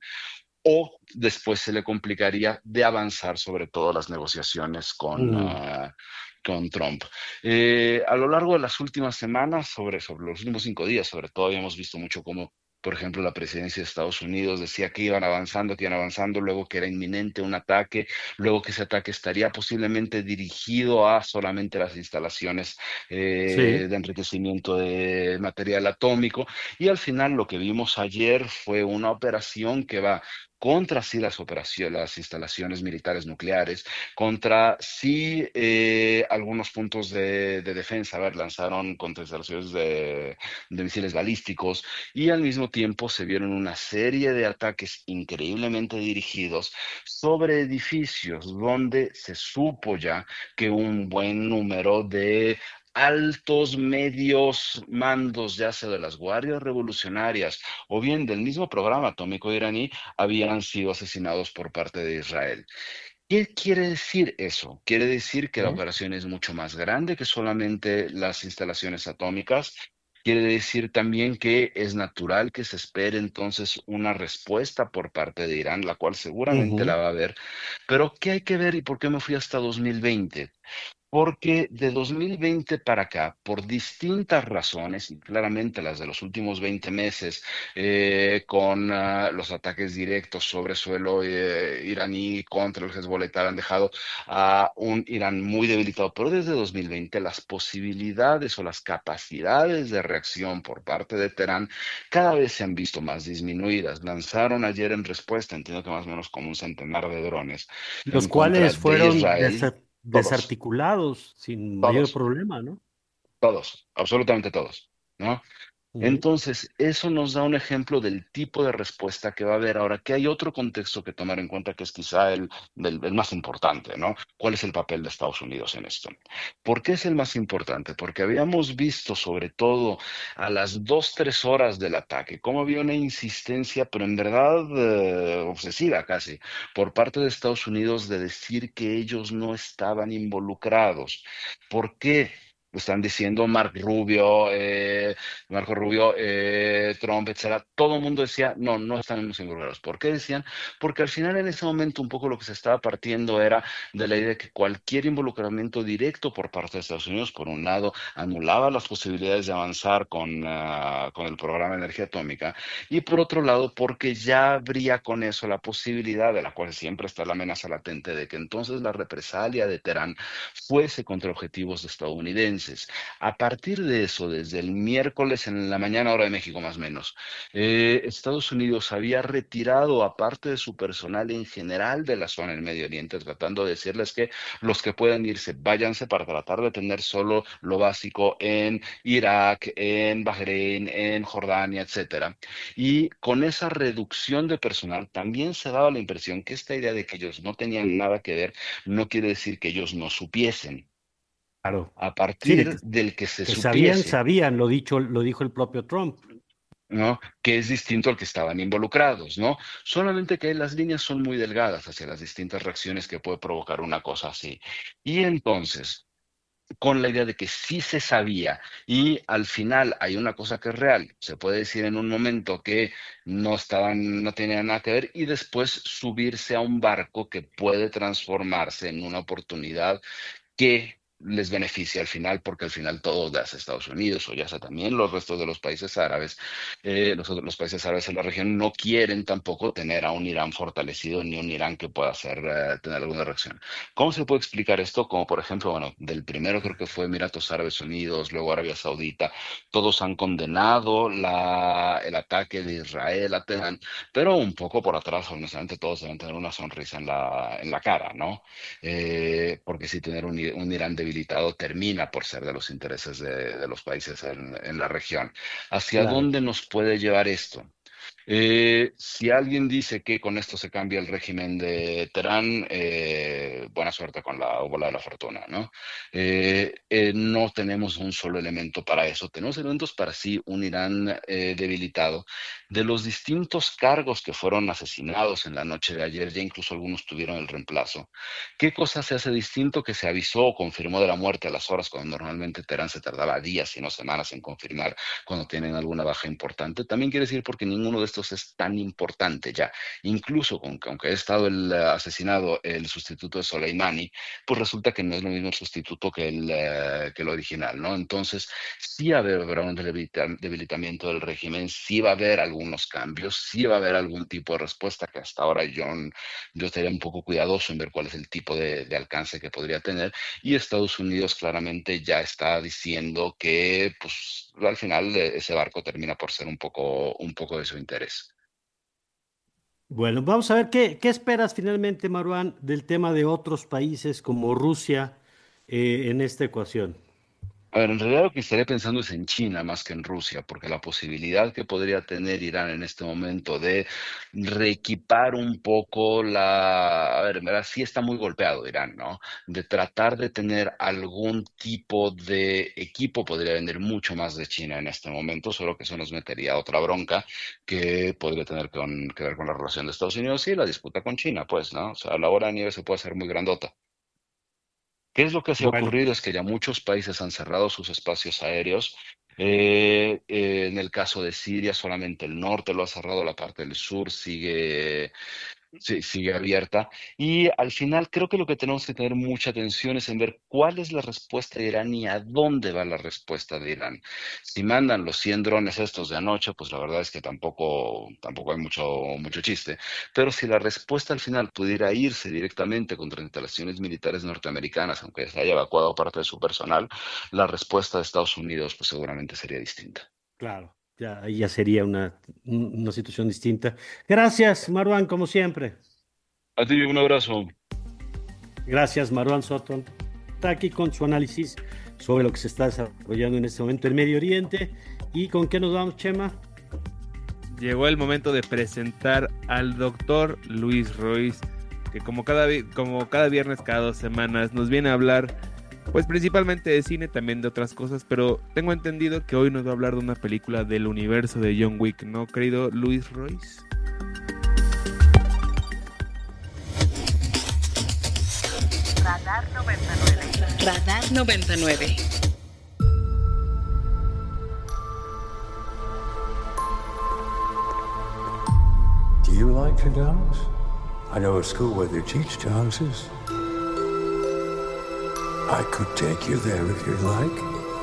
Speaker 16: o después se le complicaría de avanzar sobre todo las negociaciones con,
Speaker 4: Mm.
Speaker 16: uh, con Trump. Eh, a lo largo de las últimas semanas, sobre, sobre los últimos cinco días, sobre todo habíamos visto mucho cómo, por ejemplo, la presidencia de Estados Unidos decía que iban avanzando, que iban avanzando, luego que era inminente un ataque, luego que ese ataque estaría posiblemente dirigido a solamente las instalaciones eh,
Speaker 4: Sí.
Speaker 16: de enriquecimiento de material atómico, y al final lo que vimos ayer fue una operación que va contra sí las operaciones, las instalaciones militares nucleares, contra sí eh, algunos puntos de, de defensa. A ver, lanzaron contra instalaciones de, de misiles balísticos, y al mismo tiempo se vieron una serie de ataques increíblemente dirigidos sobre edificios donde se supo ya que un buen número de altos medios mandos, ya sea de las guardias revolucionarias o bien del mismo programa atómico iraní, habían sido asesinados por parte de Israel. ¿Qué quiere decir eso? Quiere decir que la operación es mucho más grande que solamente las instalaciones atómicas. Quiere decir también que es natural que se espere entonces una respuesta por parte de Irán, la cual seguramente
Speaker 4: Ujú.
Speaker 16: la va a haber. Pero ¿qué hay que ver y por qué me fui hasta dos mil veinte? Porque de dos mil veinte para acá, por distintas razones, y claramente las de los últimos veinte meses, eh, con uh, los ataques directos sobre suelo eh, iraní contra el Hezbollah, han dejado a un Irán muy debilitado. Pero desde dos mil veinte las posibilidades o las capacidades de reacción por parte de Teherán cada vez se han visto más disminuidas. Lanzaron ayer en respuesta, entiendo que más o menos como un centenar de drones
Speaker 4: Los
Speaker 16: en contra
Speaker 4: cuales
Speaker 16: de
Speaker 4: fueron
Speaker 16: Israel.
Speaker 4: desa-
Speaker 16: Todos.
Speaker 4: desarticulados sin mayor
Speaker 16: Todos,
Speaker 4: problema, ¿no?
Speaker 16: todos, absolutamente todos, ¿no?
Speaker 4: Ujú.
Speaker 16: Entonces, eso nos da un ejemplo del tipo de respuesta que va a haber. Ahora, que hay otro contexto que tomar en cuenta que es quizá el, el, el más importante, ¿no? ¿Cuál es el papel de Estados Unidos en esto? ¿Por qué es el más importante? Porque habíamos visto, sobre todo a las dos, tres horas del ataque, cómo había una insistencia, pero en verdad eh, obsesiva casi, por parte de Estados Unidos de decir que ellos no estaban involucrados. ¿Por qué? Lo están diciendo Mark Rubio, eh, Marco Rubio, eh, Trump, etcétera. Todo el mundo decía, no, no estamos involucrados. ¿Por qué decían? Porque al final en ese momento un poco lo que se estaba partiendo era de la idea de que cualquier involucramiento directo por parte de Estados Unidos, por un lado, anulaba las posibilidades de avanzar con, uh, con el programa de energía atómica, y por otro lado, porque ya habría con eso la posibilidad, de la cual siempre está la amenaza latente, de que entonces la represalia de Teherán fuese contra objetivos estadounidenses. A partir de eso, desde el miércoles en la mañana, hora de México más o menos, eh, Estados Unidos había retirado a parte de su personal en general de la zona en Medio Oriente, tratando de decirles que los que puedan irse, váyanse, para tratar de tener solo lo básico en Irak, en Bahrein, en Jordania, etcétera. Y con esa reducción de personal también se daba la impresión que esta idea de que ellos no tenían nada que ver no quiere decir que ellos no supiesen.
Speaker 4: Claro.
Speaker 16: A
Speaker 4: Sí, de
Speaker 16: partir
Speaker 4: que,
Speaker 16: del que se
Speaker 4: que sabían,
Speaker 16: supiese,
Speaker 4: sabían, lo dicho, lo dijo el propio Trump.
Speaker 16: ¿no? Que es distinto al que estaban involucrados, ¿no? Solamente que las líneas son muy delgadas hacia las distintas reacciones que puede provocar una cosa así. Y entonces, con la idea de que sí se sabía, y al final hay una cosa que es real, se puede decir en un momento que no estaban, no tenían nada que ver, y después subirse a un barco que puede transformarse en una oportunidad que les beneficia al final, porque al final todo, ya sea Estados Unidos o ya sea también los restos de los países árabes, eh, los, los países árabes en la región no quieren tampoco tener a un Irán fortalecido ni un Irán que pueda hacer, eh, tener alguna reacción. ¿Cómo se puede explicar esto? Como por ejemplo, bueno, del primero creo que fue Emiratos Árabes Unidos, luego Arabia Saudita, todos han condenado la, el ataque de Israel a Teherán, pero un poco por atrás, honestamente, todos deben tener una sonrisa en la, en la cara, ¿no? Eh, porque si tener un, un Irán debilitado termina por ser de los intereses de, de los países en, en la región. ¿Hacia
Speaker 4: Claro.
Speaker 16: dónde nos puede llevar esto? Eh, si alguien dice que con esto se cambia el régimen de Teherán, eh, buena suerte con la bola de la fortuna, ¿no? Eh, eh, no tenemos un solo elemento para eso, tenemos elementos para sí un Irán eh, debilitado. De los distintos cargos que fueron asesinados en la noche de ayer, ya incluso algunos tuvieron el reemplazo. ¿Qué cosa se hace distinto? Que se avisó o confirmó de la muerte a las horas, cuando normalmente Teherán se tardaba días y no semanas en confirmar cuando tienen alguna baja importante. También quiere decir porque ninguno de estos es tan importante ya. Incluso con, aunque ha estado el uh, asesinado el sustituto de Soleimani, pues resulta que no es lo mismo el sustituto que el, uh, que el original, ¿no? Entonces, sí va a haber un debilita debilitamiento del régimen, sí va a haber algunos cambios, sí va a haber algún tipo de respuesta que hasta ahora yo, yo estaría un poco cuidadoso en ver cuál es el tipo de, de alcance que podría tener, y Estados Unidos claramente ya está diciendo que pues al final ese barco termina por ser un poco, un poco de su interés.
Speaker 4: Bueno, vamos a ver qué, qué esperas finalmente, Marwan, del tema de otros países como Rusia eh, en esta ecuación.
Speaker 16: A ver, en realidad lo que estaría pensando es en China más que en Rusia, porque la posibilidad que podría tener Irán en este momento de reequipar un poco la... A ver, en verdad sí está muy golpeado Irán, ¿no? De tratar de tener algún tipo de equipo, podría vender mucho más de China en este momento, solo que eso nos metería a otra bronca que podría tener con, que ver con la relación de Estados Unidos y la disputa con China, pues, ¿no? O sea, la bola de nieve se puede hacer muy grandota. ¿Qué es lo que se ha
Speaker 4: Bueno.
Speaker 16: ocurrido? Es que ya muchos países han cerrado sus espacios aéreos. Eh, eh, en el caso de Siria, solamente el norte lo ha cerrado, la parte del sur sigue, sí, sigue abierta. Y al final creo que lo que tenemos que tener mucha atención es en ver cuál es la respuesta de Irán y a dónde va la respuesta de Irán. Si mandan los cien drones estos de anoche, pues la verdad es que tampoco, tampoco hay mucho, mucho chiste. Pero si la respuesta al final pudiera irse directamente contra instalaciones militares norteamericanas, aunque se haya evacuado parte de su personal, la respuesta de Estados Unidos pues seguramente sería distinta.
Speaker 4: Claro, ya, ahí ya sería una, una situación distinta. Gracias, Marwan, como siempre.
Speaker 16: A ti un abrazo.
Speaker 4: Gracias, Marwan Soton. Está aquí con su análisis sobre lo que se está desarrollando en este momento en Medio Oriente. ¿Y con qué nos vamos, Chema?
Speaker 7: Llegó el momento de presentar al doctor Luis Roiz, que como cada, como cada viernes, cada dos semanas, nos viene a hablar, pues principalmente de cine, también de otras cosas, pero tengo entendido que hoy nos va a hablar de una película del universo de John Wick, ¿no, querido Luis Roiz?
Speaker 1: Radar noventa y nueve. Radar noventa y nueve.
Speaker 17: Do you like to dance? I know a school where they teach dances. I could take you there if you'd like.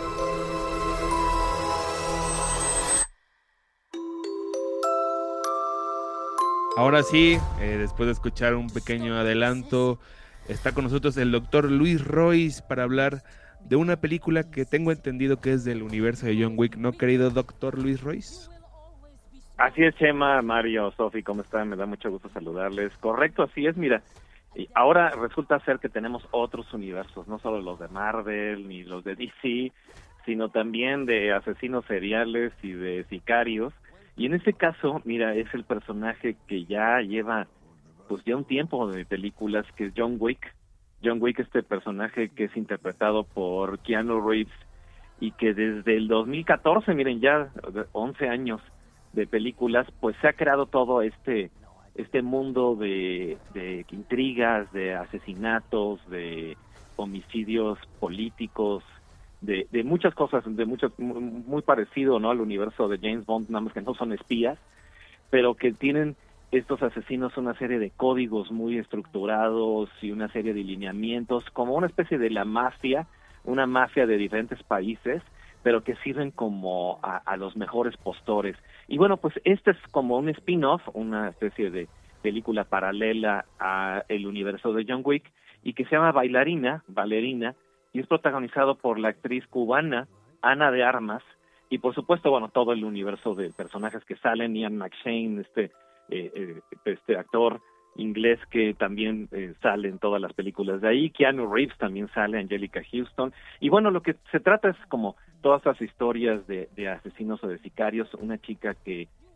Speaker 7: Ahora sí, eh, después de escuchar un pequeño adelanto, está con nosotros el doctor Luis Roiz para hablar de una película que tengo entendido que es del universo de John Wick, ¿no, querido doctor Luis Roiz?
Speaker 18: Así es, Chema, Mario, Sofi, ¿cómo están? Me da mucho gusto saludarles. Correcto, así es, mira, y ahora resulta ser que tenemos otros universos, no solo los de Marvel ni los de D C, sino también de asesinos seriales y de sicarios. Y en este caso, mira, es el personaje que ya lleva pues ya un tiempo de películas, que es John Wick. John Wick, este personaje que es interpretado por Keanu Reeves y que desde el dos mil catorce, miren, ya once años de películas, pues se ha creado todo este este mundo de, de intrigas, de asesinatos, de homicidios políticos, de, de muchas cosas, de muchas, muy, muy parecido, ¿no?, al universo de James Bond, nada más que no son espías, pero que tienen estos asesinos una serie de códigos muy estructurados y una serie de lineamientos, como una especie de la mafia, una mafia de diferentes países, pero que sirven como a, a los mejores postores. Y bueno, pues este es como un spin-off, una especie de película paralela a el universo de John Wick, y que se llama Bailarina, Valerina, y es protagonizado por la actriz cubana Ana de Armas, y por supuesto, bueno, todo el universo de personajes que salen, Ian McShane, este, eh, eh, este actor inglés que también eh, sale en todas las películas de ahí, Keanu Reeves también sale, Angelica Houston, y bueno, lo que se trata es como todas esas historias de, de asesinos o de sicarios, una chica que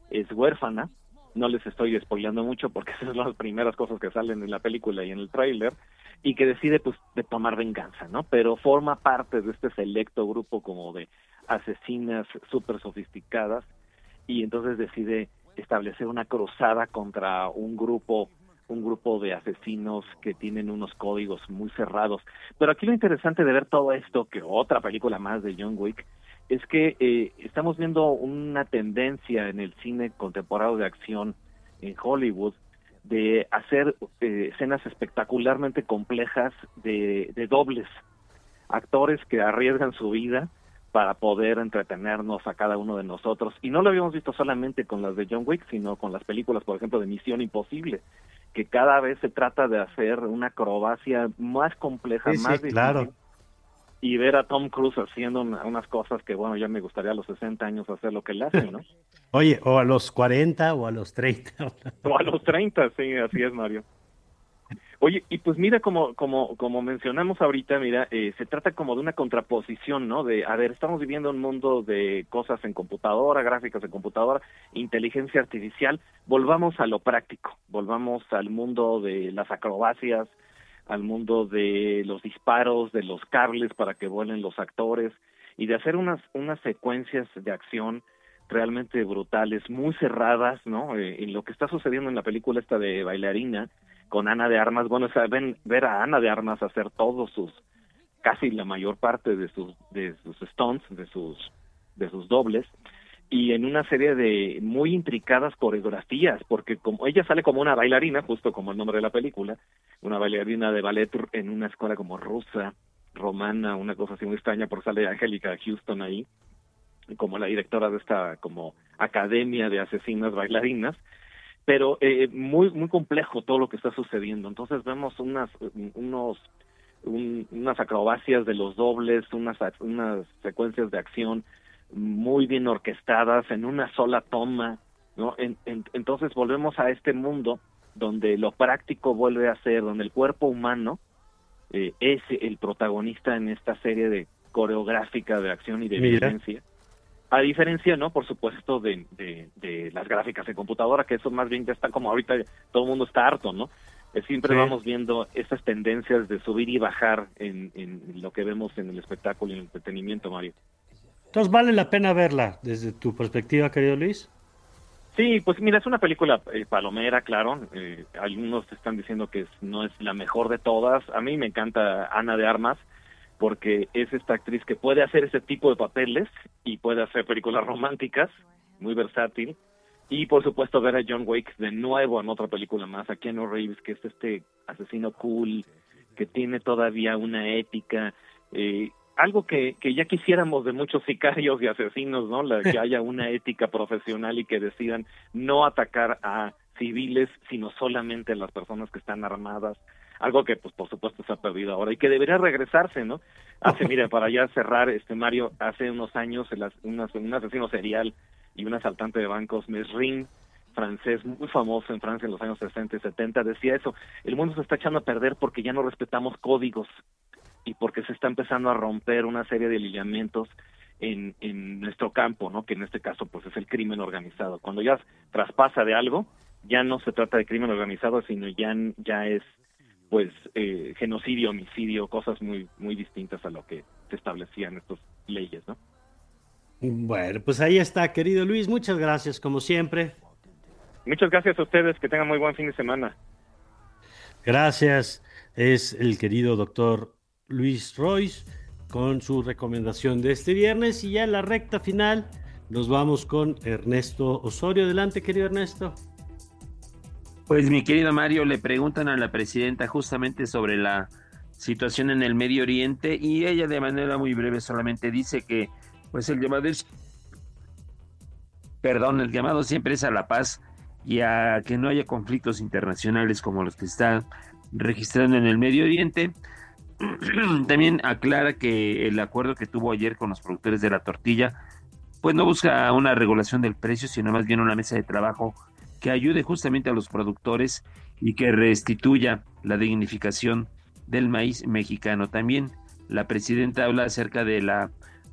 Speaker 18: es huérfana. No les estoy spoileando mucho porque esas son las primeras cosas que salen en la película y en el tráiler, y que decide pues de tomar venganza, ¿no? Pero forma parte de este selecto grupo como de asesinas súper sofisticadas, y entonces decide establecer una cruzada contra un grupo un grupo de asesinos que tienen unos códigos muy cerrados. Pero aquí lo interesante de ver todo esto, que otra película más de John Wick, es que eh, estamos viendo una tendencia en el cine contemporáneo de acción en Hollywood de hacer eh, escenas espectacularmente complejas de, de dobles, actores que arriesgan su vida para poder entretenernos a cada uno de nosotros. Y no lo habíamos visto solamente con las de John Wick, sino con las películas, por ejemplo, de Misión Imposible, que cada vez se trata de hacer una acrobacia más compleja,
Speaker 4: sí,
Speaker 18: más
Speaker 4: sí,
Speaker 18: difícil.
Speaker 4: Claro.
Speaker 18: Y ver a Tom Cruise haciendo una, unas cosas que, bueno, ya me gustaría a los sesenta años hacer lo que él hace, ¿no?
Speaker 4: Oye, o a los cuarenta o a los treinta.
Speaker 18: O a los treinta, sí, así es, Mario. Oye, y pues mira, como como como mencionamos ahorita, mira, eh, se trata como de una contraposición, ¿no? De, a ver, estamos viviendo un mundo de cosas en computadora, gráficas en computadora, inteligencia artificial, volvamos a lo práctico, volvamos al mundo de las acrobacias, al mundo de los disparos, de los cables para que vuelen los actores, y de hacer unas unas secuencias de acción realmente brutales, muy cerradas, ¿no? Eh, en lo que está sucediendo en la película esta de Bailarina, con Ana de Armas, bueno, o sea, ven, ver a Ana de Armas hacer todos sus, casi la mayor parte de sus, de sus stunts, de sus, de sus dobles, y en una serie de muy intricadas coreografías, porque como ella sale como una bailarina, justo como el nombre de la película, una bailarina de ballet en una escuela como rusa, romana, una cosa así muy extraña, porque sale Angélica Houston ahí, como la directora de esta como academia de asesinas bailarinas, pero eh, muy muy complejo todo lo que está sucediendo. Entonces vemos unas unos un, unas acrobacias de los dobles, unas unas secuencias de acción muy bien orquestadas en una sola toma, ¿no? En, en, entonces volvemos a este mundo donde lo práctico vuelve a ser, donde el cuerpo humano eh, es el protagonista en esta serie de coreográfica de acción y de
Speaker 4: Mira.
Speaker 18: violencia. A diferencia, ¿no? Por supuesto, de, de, de las gráficas de computadora, que eso más bien ya está como ahorita todo el mundo está harto, ¿no? Eh, siempre
Speaker 4: Sí.
Speaker 18: vamos viendo esas tendencias de subir y bajar en, en lo que vemos en el espectáculo y en el entretenimiento, Mario.
Speaker 4: Entonces, ¿vale la pena verla desde tu perspectiva, querido Luis?
Speaker 18: Sí, pues mira, es una película eh, palomera, claro. Eh, algunos están diciendo que es, no es la mejor de todas. A mí me encanta Ana de Armas, porque es esta actriz que puede hacer ese tipo de papeles y puede hacer películas románticas, muy versátil, y por supuesto ver a John Wick de nuevo en otra película más, a Keanu Reeves, que es este asesino cool, que tiene todavía una ética, eh, algo que, que ya quisiéramos de muchos sicarios y asesinos, ¿no? La, que haya una ética profesional y que decidan no atacar a civiles, sino solamente a las personas que están armadas, algo que pues por supuesto se ha perdido ahora y que debería regresarse, ¿no? Hace, mira, para ya cerrar, este Mario, hace unos años el, un, un asesino serial y un asaltante de bancos, Mesrin, francés, muy famoso en Francia en los años sesenta y setenta, decía eso: el mundo se está echando a perder porque ya no respetamos códigos y porque se está empezando a romper una serie de lineamientos en, en nuestro campo, ¿no? Que en este caso pues es el crimen organizado. Cuando ya traspasa de algo, ya no se trata de crimen organizado, sino ya, ya es pues eh, genocidio, homicidio, cosas muy muy distintas a lo que se establecían estas leyes, ¿no?
Speaker 4: Bueno, pues ahí está, querido Luis, muchas gracias como siempre.
Speaker 18: Muchas gracias a ustedes, que tengan muy buen fin de semana.
Speaker 4: Gracias, es el querido doctor Luis Roys con su recomendación de este viernes, y ya en la recta final nos vamos con Ernesto Osorio. Adelante, querido Ernesto.
Speaker 5: Pues mi querido Mario, le preguntan a la presidenta justamente sobre la situación en el Medio Oriente y ella de manera muy breve solamente dice que pues el llamado es, perdón, el llamado siempre es a la paz y a que no haya conflictos internacionales como los que están registrando en el Medio Oriente. También aclara que el acuerdo que tuvo ayer con los productores de la tortilla pues no busca una regulación del precio, sino más bien una mesa de trabajo que ayude justamente a los productores y que restituya la dignificación del maíz mexicano. También la presidenta habla acerca de la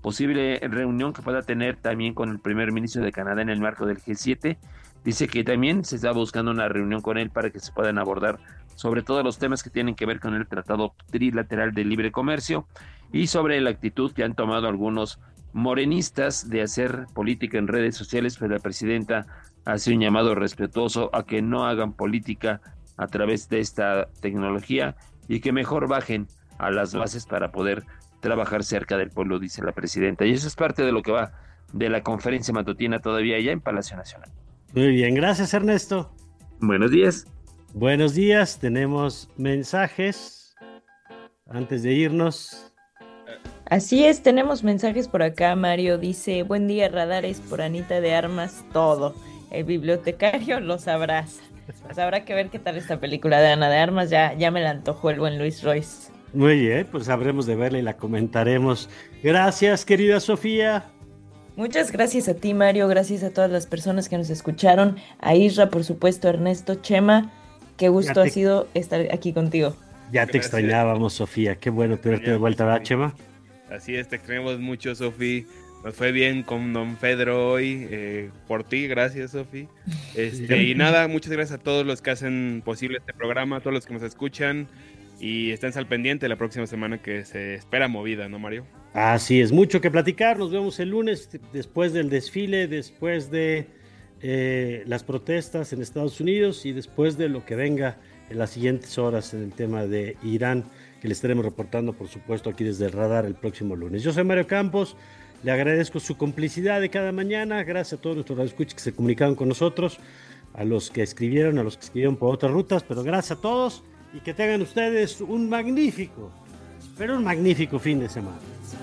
Speaker 5: posible reunión que pueda tener también con el primer ministro de Canadá en el marco del G siete. Dice que también se está buscando una reunión con él para que se puedan abordar sobre todo los temas que tienen que ver con el Tratado Trilateral de Libre Comercio y sobre la actitud que han tomado algunos morenistas de hacer política en redes sociales, pues la presidenta hace un llamado respetuoso a que no hagan política a través de esta tecnología y que mejor bajen a las bases para poder trabajar cerca del pueblo, dice la presidenta. Y eso es parte de lo que va de la conferencia matutina todavía allá en Palacio Nacional.
Speaker 4: Muy bien, gracias Ernesto.
Speaker 5: Buenos días.
Speaker 4: Buenos días, tenemos mensajes antes de irnos.
Speaker 6: Así es, tenemos mensajes por acá. Mario dice, buen día radares, por Anita de Armas, todo. El bibliotecario los abraza. Pues habrá que ver qué tal esta película de Ana de Armas, ya, ya me la antojó el buen Luis Royce.
Speaker 4: Muy bien, pues habremos de verla y la comentaremos. Gracias, querida Sofía.
Speaker 6: Muchas gracias a ti, Mario, gracias a todas las personas que nos escucharon, a Isra, por supuesto, Ernesto, Chema, qué gusto te... ha sido estar aquí contigo.
Speaker 4: Ya te gracias. Extrañábamos, Sofía, qué bueno tenerte de vuelta, ¿verdad, Chema?
Speaker 7: Así es, te extrañamos mucho, Sofi. Nos fue bien con don Pedro hoy, eh, por ti, gracias, Sofi. Este, y nada, muchas gracias a todos los que hacen posible este programa, a todos los que nos escuchan, y estén al pendiente la próxima semana que se espera movida, ¿no, Mario?
Speaker 4: Así es, mucho que platicar, nos vemos el lunes después del desfile, después de eh, las protestas en Estados Unidos y después de lo que venga en las siguientes horas en el tema de Irán, que le estaremos reportando, por supuesto, aquí desde el Radar el próximo lunes. Yo soy Mario Campos, le agradezco su complicidad de cada mañana, gracias a todos nuestros radioescuchas que se comunicaron con nosotros, a los que escribieron, a los que escribieron por otras rutas, pero gracias a todos y que tengan ustedes un magnífico, pero un magnífico fin de semana.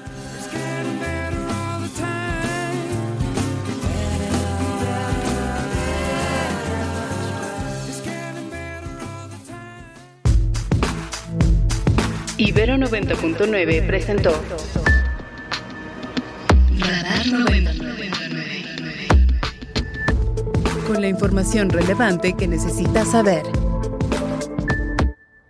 Speaker 1: Ibero noventa punto nueve presentó Radar noventa punto nueve, con la información relevante que necesitas saber.